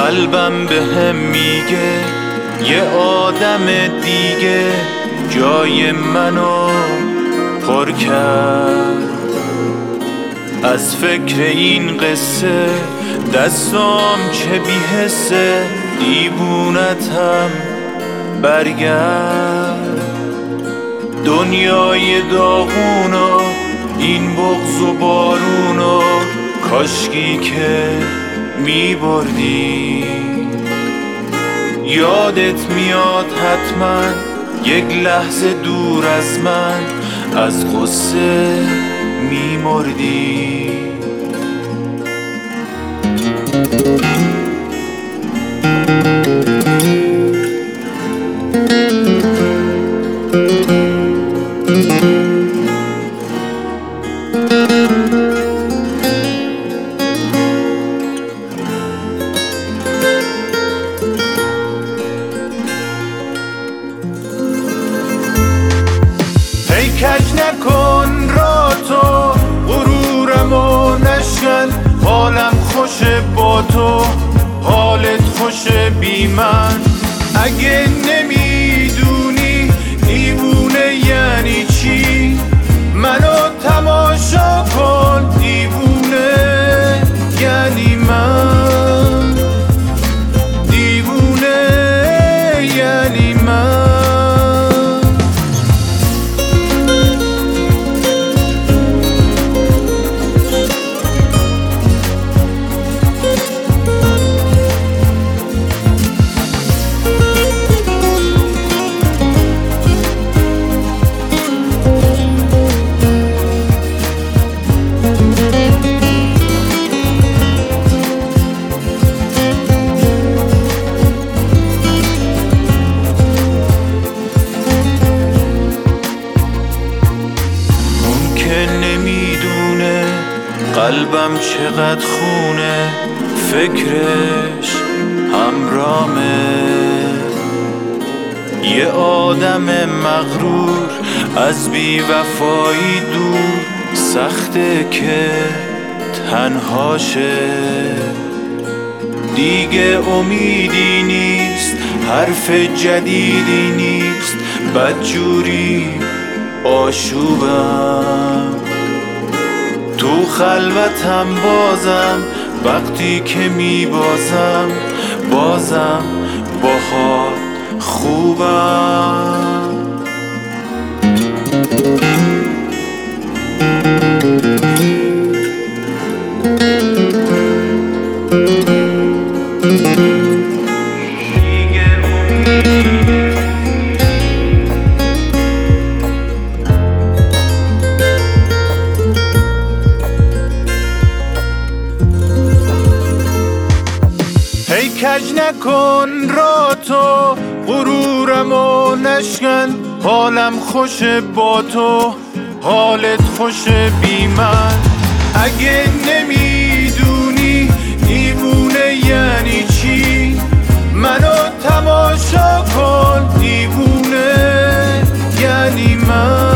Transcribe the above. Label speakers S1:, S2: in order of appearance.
S1: قلبم بهم میگه یه آدم دیگه جای منو پر کرد. از فکر این قصه دستام چه بی‌حسه، دیوونتم برگرد. دنیای داغونو این بغض و بارونو کاشکی که میبردی. یادت میاد حتما یک لحظه دور از من از غصه میمردی. کج نکن را تو غرورمو نشکن، حالم خوشه با تو حالت خوشه بی من. اگه نمیدونی دیوونه یعنی چی، منو تماشا کن، دیوونه یعنی من، دیوونه یعنی من. قلبم چقدر خونه فکرش همرامه. یه آدم مغرور از بی وفایی دور سخته که تنهاشه. دیگه امیدی نیست، حرف جدیدی نیست، بدجوری آشوبم. تو خلوتم بازم وقتی که میبازم، بازم باهات خوبم. کج نکن را تو غرورمو نشکن، حالم خوشه با تو حالت خوشه بی من. اگه نمیدونی دیوونه یعنی چی، منو تماشا کن، دیوونه یعنی من.